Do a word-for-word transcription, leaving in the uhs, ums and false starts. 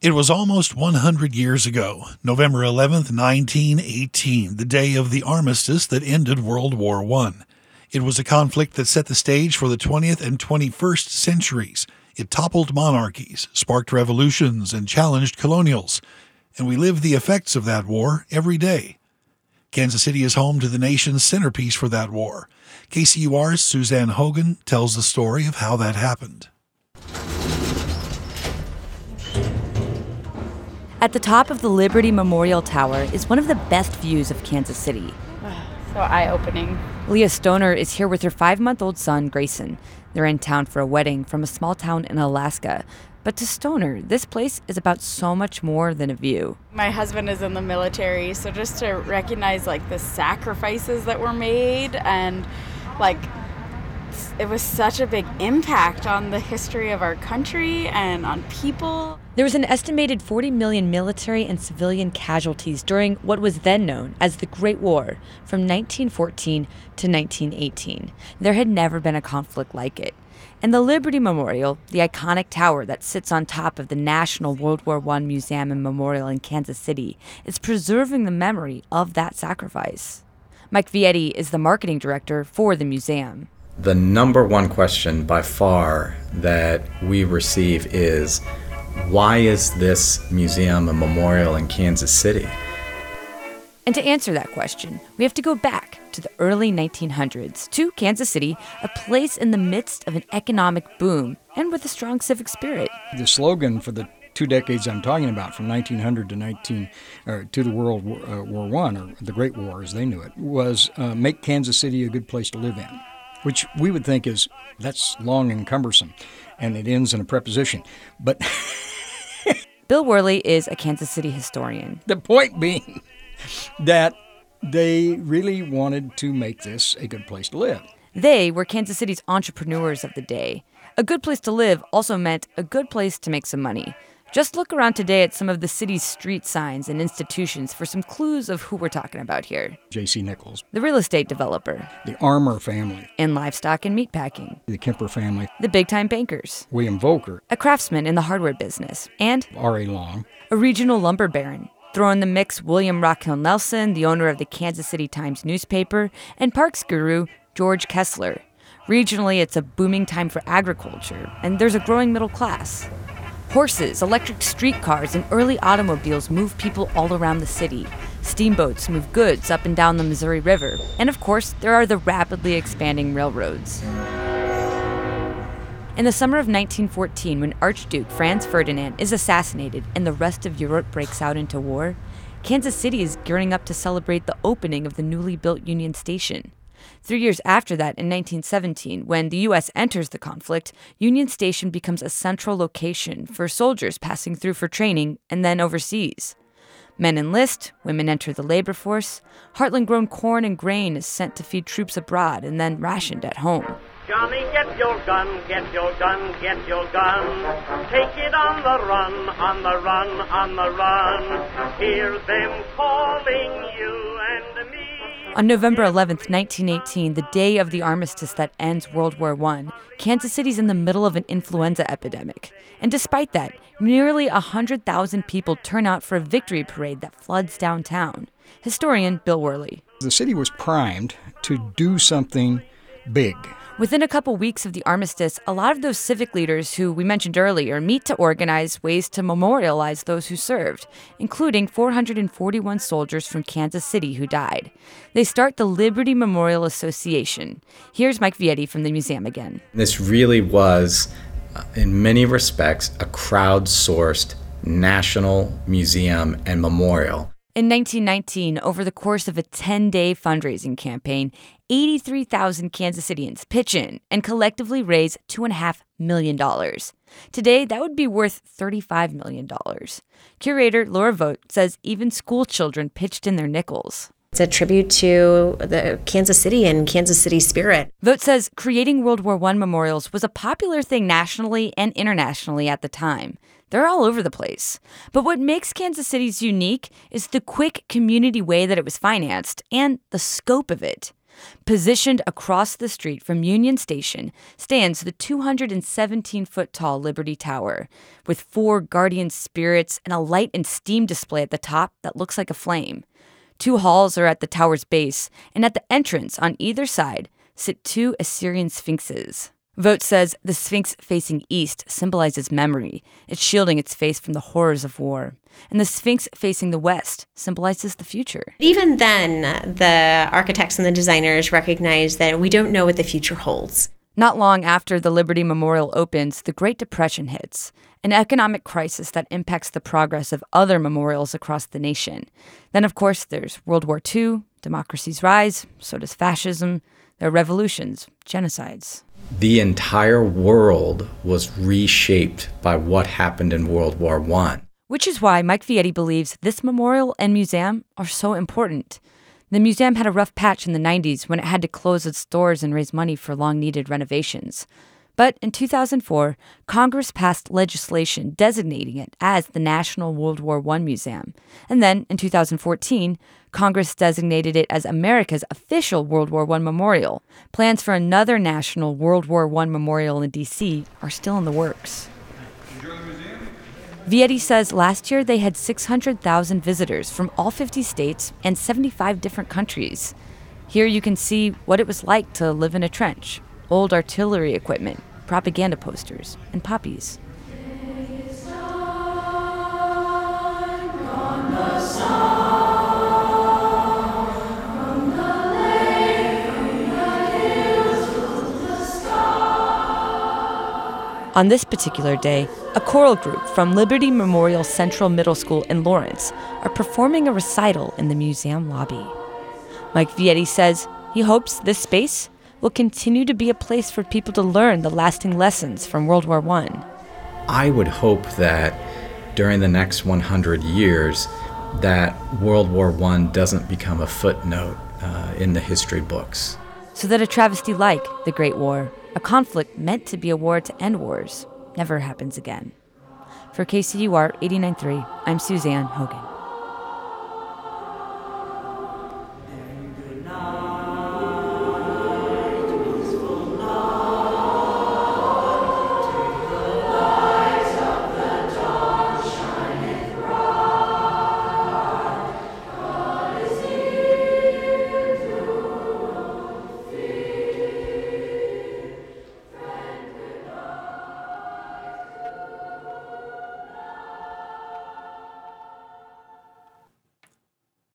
It was almost one hundred years ago, November eleventh, nineteen eighteen, the day of the armistice that ended World War One. It was a conflict that set the stage for the twentieth and twenty-first centuries. It toppled monarchies, sparked revolutions, and challenged colonials. And we live the effects of that war every day. Kansas City is home to the nation's centerpiece for that war. K C U R's Suzanne Hogan tells the story of how that happened. At the top of the Liberty Memorial Tower is one of the best views of Kansas City. So eye-opening. Leah Stoner is here with her five-month-old son, Grayson. They're in town for a wedding from a small town in Alaska. But to Stoner, this place is about so much more than a view. My husband is in the military, so just to recognize like the sacrifices that were made, and like it was such a big impact on the history of our country and on people. There was an estimated forty million military and civilian casualties during what was then known as the Great War from nineteen fourteen to nineteen eighteen. There had never been a conflict like it. And the Liberty Memorial, the iconic tower that sits on top of the National World War One Museum and Memorial in Kansas City, is preserving the memory of that sacrifice. Mike Vietti is the marketing director for the museum. The number one question by far that we receive is, why is this museum and memorial in Kansas City? And to answer that question, we have to go back to the early nineteen hundreds to Kansas City, a place in the midst of an economic boom and with a strong civic spirit. The slogan for the two decades I'm talking about, from nineteen hundred to nineteen or to the World War, uh, War One, or the Great War as they knew it, was uh, make Kansas City a good place to live in, which we would think is, that's long and cumbersome, and it ends in a preposition. But Bill Worley is a Kansas City historian. The point being that they really wanted to make this a good place to live. They were Kansas City's entrepreneurs of the day. A good place to live also meant a good place to make some money. Just look around today at some of the city's street signs and institutions for some clues of who we're talking about here. J C Nichols, the real estate developer. The Armour family. In livestock and meatpacking. The Kemper family. The big-time bankers. William Volker. A craftsman in the hardware business. And R A Long. A regional lumber baron. Throw in the mix William Rockhill Nelson, the owner of the Kansas City Times newspaper, and parks guru George Kessler. Regionally, it's a booming time for agriculture, and there's a growing middle class. Horses, electric streetcars, and early automobiles move people all around the city. Steamboats move goods up and down the Missouri River. And of course, there are the rapidly expanding railroads. In the summer of nineteen fourteen, when Archduke Franz Ferdinand is assassinated and the rest of Europe breaks out into war, Kansas City is gearing up to celebrate the opening of the newly built Union Station. Three years after that, in nineteen seventeen, when the U S enters the conflict, Union Station becomes a central location for soldiers passing through for training and then overseas. Men enlist, women enter the labor force. Heartland-grown corn and grain is sent to feed troops abroad and then rationed at home. Johnny, get your gun, get your gun, get your gun. Take it on the run, on the run, on the run. Hear them calling you and me. On November eleventh, nineteen eighteen, the day of the armistice that ends World War One, Kansas City's in the middle of an influenza epidemic. And despite that, nearly one hundred thousand people turn out for a victory parade that floods downtown. Historian Bill Worley. The city was primed to do something big. Within a couple weeks of the armistice, a lot of those civic leaders who we mentioned earlier meet to organize ways to memorialize those who served, including four hundred forty-one soldiers from Kansas City who died. They start the Liberty Memorial Association. Here's Mike Vietti from the museum again. This really was, in many respects, a crowdsourced national museum and memorial. In nineteen nineteen, over the course of a ten-day fundraising campaign, eighty-three thousand Kansas Cityans pitch in and collectively raise two point five million dollars. Today, that would be worth thirty-five million dollars. Curator Laura Vogt says even school children pitched in their nickels. It's a tribute to the Kansas City and Kansas City spirit. Vogt says creating World War One memorials was a popular thing nationally and internationally at the time. They're all over the place. But what makes Kansas City's unique is the quick community way that it was financed and the scope of it. Positioned across the street from Union Station stands the two hundred seventeen foot tall Liberty Tower, with four guardian spirits and a light and steam display at the top that looks like a flame. Two halls are at the tower's base, and at the entrance on either side sit two Assyrian sphinxes. Vogt says the sphinx facing east symbolizes memory. It's shielding its face from the horrors of war. And the sphinx facing the west symbolizes the future. Even then, the architects and the designers recognize that we don't know what the future holds. Not long after the Liberty Memorial opens, the Great Depression hits, an economic crisis that impacts the progress of other memorials across the nation. Then, of course, there's World War Two, democracies rise, so does fascism, there are revolutions, genocides. The entire world was reshaped by what happened in World War One. Which is why Mike Vietti believes this memorial and museum are so important. The museum had a rough patch in the nineties when it had to close its doors and raise money for long-needed renovations. But in two thousand four, Congress passed legislation designating it as the National World War One Museum. And then, in two thousand fourteen, Congress designated it as America's official World War One memorial. Plans for another National World War One memorial in D C are still in the works. Vietti says last year they had six hundred thousand visitors from all fifty states and seventy-five different countries. Here you can see what it was like to live in a trench, old artillery equipment, propaganda posters, and poppies. On this particular day, a choral group from Liberty Memorial Central Middle School in Lawrence are performing a recital in the museum lobby. Mike Vietti says he hopes this space will continue to be a place for people to learn the lasting lessons from World War One. I would hope that during the next one hundred years, that World War One doesn't become a footnote uh, in the history books. So that a travesty like the Great War, a conflict meant to be a war to end wars, never happens again. For K C U R eighty-nine point three, I'm Suzanne Hogan.